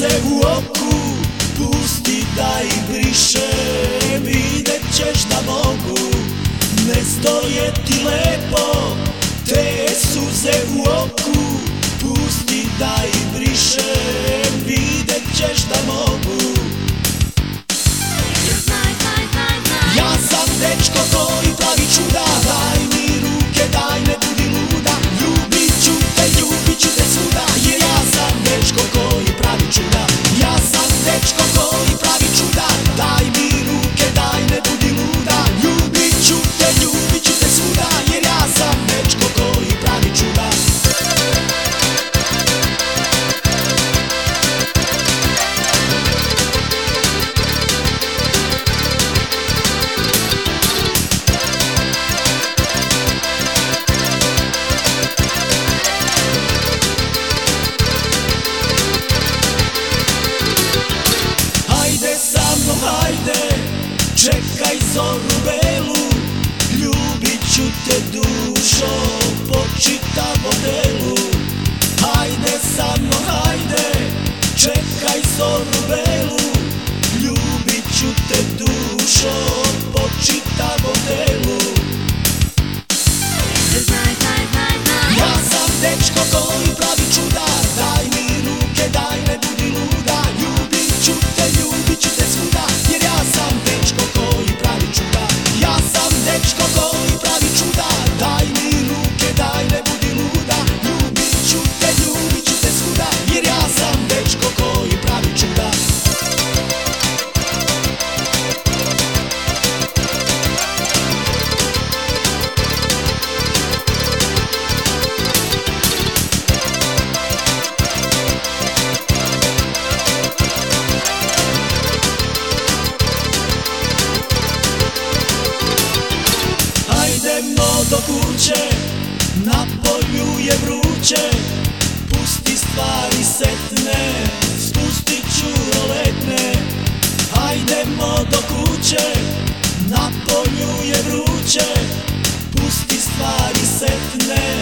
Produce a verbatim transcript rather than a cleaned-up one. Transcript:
suze u oku, pusti da ih brišem, vidjet ćeš da mogu. Ne stoje ti lepo te suze u oku, pusti da ih brišem, vidjet ćeš da mogu. Ja sam dečko koji pravi čuda, daj mi ruke, daj ne budi luda, ljubit ću te, ljubit ću te svuda, jer ja sam dečko koji pravi čuda. Ja sam dečko koji pravi čuda, daj mi ruke, daj ne budi luda, ljubit ću te, ljubit ću te svuda, jer ja sam dečko koji pravi čuda. Hajde, čekaj zoru belu, ljubit ću te dušo po čitavom delu. Hajde sa mnom, hajde, čekaj zoru belu, ljubit ću te dušo po čitavom delu. Ja sam dečko koji pravi čuda, daj mi ruke, daj ne budi luda, ljubit ću te, ljubit ću te svuda, jer ja sam dečko koji pravi čuda. Ja sam dečko koji pravi čuda, daj mi ruke, daj ne budi luda, ljubit ću te, ljubit ću te svuda, jer ja sam dečko koji pravi čuda. Hajdemo do kuće, na polju je vruće, pusti stvari setne, spustit ću roletne. Hajdemo do kuće, na polju je vruće, pusti stvari setne,